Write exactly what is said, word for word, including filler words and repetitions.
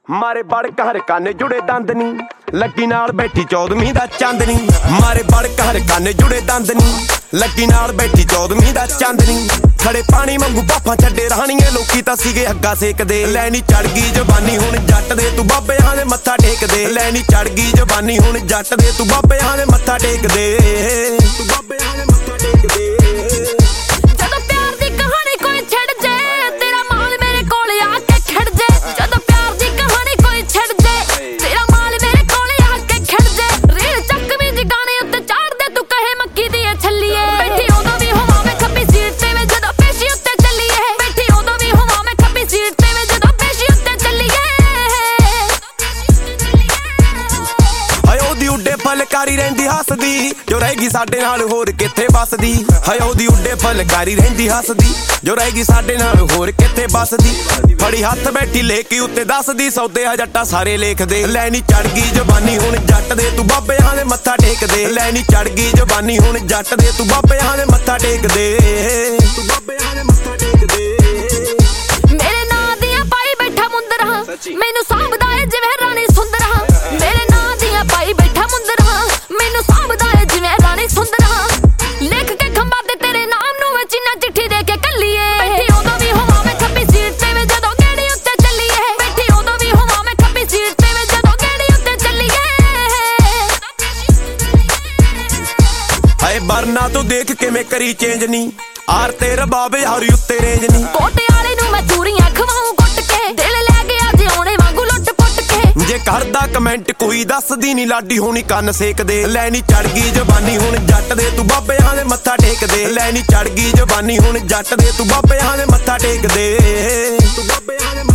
ਮਾਰੇ ਬੜ ਘਰ ਕੰਨ ਜੁੜੇ ਦੰਦ ਨੀ ਲੱਗੀ ਨਾਲ ਬੈਠੀ ਚੌਦਵੀਂ ਦਾ ਚਾਂਦਨੀ। ਮਾਰੇ ਬੜ ਘਰ ਕੰਨ ਜੁੜੇ ਦੰਦ ਨੀ ਲੱਗੀ ਨਾਲ ਬੈਠੀ ਚੌਦਵੀਂ ਦਾ ਚਾਂਦਨੀ। ਖੜੇ ਪਾਣੀ ਵਾਂਗੂ ਬਾਫਾਂ ਛੱਡੇ ਰਾਣੀਏ ਲੋਕੀ ਤਾਂ ਸੀਗੇ ਅੱਗਾ ਸੇਕਦੇ। ਲੈਣੀ ਚੜ ਗਈ ਜਵਾਨੀ ਹੁਣ ਜੱਟ ਦੇ ਤੂੰ ਬਾਬਿਆਂ ਦੇ ਮੱਥਾ ਟੇਕਦੇ। ਲੈਣੀ ਚੜ ਗਈ ਜਵਾਨੀ ਹੁਣ ਜੱਟ ਦੇ ਤੂੰ ਬਾਬਿਆਂ ਦੇ ਮੱਥਾ ਟੇਕਦੇ। ਤੂੰ ਬਾਬਿਆਂ ਦੇ ਮੱਥਾ ਟੇਕਦੇ। ਜਦੋਂ ਪਿਆਰ ਦੀ ਕਹਾਣੀ ਕੋਈ ਛੱਡ ਜੇ ਤੇਰਾ ਮਾਲ ਮੇਰੇ ਕੋਲ ਆ ਕੇ ਖੜ ਜੇ। ਜਦੋਂ ਪਿਆਰ ਦੀ ਕਹਾਣੀ ਕੋਈ ਛੱਡ ਜੇ ਤੇਰਾ ਮਾਲ ਮੇਰੇ ਕੋਲ ਆ ਕੇ ਖੜ ਜੇ। ਰੀਲ ਚੱਕਵੀਂ ਜੀ ਗਾਣੇ ਉੱਤੇ ਚਾੜ ਦੇ ਤੂੰ ਕਹੇ ਮੱਕੀ ਦੀ ਐ ਛੱਲੀਏ। ਬੈਠੀ ਉਦੋਂ ਵੀ ਹੋਵਾਂ ਮੈਂ ਖੱਬੀ ਸੀਟ ਤੇ ਵੇ ਜਦੋਂ ਪੇਸ਼ੀ ਉੱਤੇ ਚੱਲੀਏ। ਬੈਠੀ ਉਦੋਂ ਵੀ ਹੋਵਾਂ ਮੈਂ ਖੱਬੀ ਸੀਟ ਤੇ ਵੇ ਜਦੋਂ ਪੇਸ਼ੀ ਉੱਤੇ ਚੱਲੀਏ। ਹਾਏ ਉਹਦੀ ਉੱਡੇ ਫਲਕਾਰੀ ਰਹਿੰਦੀ ਹੱਸਦੀ ਜੋ ਰਹੇਗੀ ਸਾਡੇ ਨਾਲ ਹੋਰ ਕਿੱਥੇ ਵੱਸਦੀ। ਹਾਏ ਉਹਦੀ ਉੱਡੇ ਫਲਕਾਰੀ ਰਹਿੰਦੀ ਹੱਸਦੀ ਜੋ ਰਹੇਗੀ ਸਾਡੇ ਨਾਲ ਹੋਰ ਕਿੱਥੇ ਵੱਸਦੀ। ਫੜੀ ਹੱਥ ਬੈਠੀ ਲੈ ਕੇ ਉੱਤੇ ਦੱਸਦੀ ਸੌਦੇ ਆ ਜੱਟਾਂ ਸਾਰੇ ਲੇਖਦੇ। ਲੈਣੀ ਚੜ ਗਈ ਜਵਾਨੀ ਹੁਣ ਜੱਟ ਦੇ ਤੂੰ ਬਾਬਿਆਂ ਦੇ ਮੱਥਾ ਟੇਕਦੇ। ਲੈਣੀ ਚੜ ਗਈ ਜਵਾਨੀ ਹੁਣ ਜੱਟ ਦੇ ਤੂੰ ਬਾਬਿਆਂ ਦੇ ਮੱਥਾ ਟੇਕਦੇ। ਤੂੰ ਬਾਬਿਆਂ ਦੇ ਮੱਥਾ ਟੇਕਦੇ। ਮੇਰੇ ਨਾਂ ਦੀਆਂ ਪਾਈ ਬੈਠਾ ਮੁੰਦਰਾਂ ਮੈਨੂੰ ਸਾਂਭਦਾ ਏ ਜਿਵੇਂ ਰਾਣੀ ਸੁੰਦਰਾਂ। ਮੇਰੇ ਨਾਂ ਦੀਆਂ ਪਾਈ ਬੈਠਾ ਮੁੰਦਰਾਂ ਮੈਨੂੰ ਸਾਂਭਦਾ ਏ ਜਿਵੇਂ ਰਾਣੀ ਸੁੰਦਰਾਂ। ਲਿਖ ਕੇ ਖੰਭਾਂ ਤੇ ਤੇਰੇ ਨਾਮ ਨੂੰ ਵਿੱਚ ਨਾ ਚਿੱਠੀ ਦੇ ਕੇ ਕੱਲੀਏ। ਬੈਠੀ ਉਦੋਂ ਵੀ ਹੋਵਾਂ ਮੈਂ ਖੱਬੀ ਸੀਟ ਤੇ ਵੇ ਜਦੋਂ ਗੇੜੀ ਉੱਤੇ ਚੱਲੀਏ। ਬੈਠੀ ਉਦੋਂ ਵੀ ਹੋਵਾਂ ਮੈਂ ਖੱਬੀ ਸੀਟ ਤੇ ਵੇ ਜਦੋਂ ਗੇੜੀ ਉੱਤੇ ਚੱਲੀਏ। ਹਾਏ ਬਰਨਾ ਤੂੰ ਦੇਖ ਕਿਵੇਂ ਕਰੀ ਚੇਂਜ ਨੀ ਆਰ ਤੇ ਰਬਾਬ ਯਾਰੀ ਉੱਤੇ ਰੇਂਜ ਨੀ। ਕੋਟੇ ਵਾਲੇ ਨੂੰ ਮੈਂ ਚੂਰੀਆਂ ਖਵਾਉਂ ਕੁੱਟ ਕੇ ਦਿਲ ਲੈ ਗਿਆ ਜਿਉਣੇ ਵਾਂਗੂ ਲੁੱਟ ਪੁੱਟ ਕੇ। ਜੇ ਕਰਦਾ ਕਮੈਂਟ ਕੋਈ ਦੱਸਦੀ ਨੀ ਲਾਡੀ ਹੋਣੀ ਕੰਨ ਸੇਕਦੇ। ਲੈਣੀ ਚੜ ਗਈ ਜਵਾਨੀ ਹੁਣ ਜੱਟ ਦੇ ਤੂੰ ਬਾਬਿਆਂ ਦੇ ਮੱਥਾ ਟੇਕਦੇ। ਲੈਣੀ ਚੜ ਗਈ ਜਵਾਨੀ ਹੁਣ ਜੱਟ ਦੇ ਤੂੰ ਬਾਬਿਆਂ ਦੇ ਮੱਥਾ ਟੇਕਦੇ। ਤੂੰ ਬਾਬਿਆਂ ਦੇ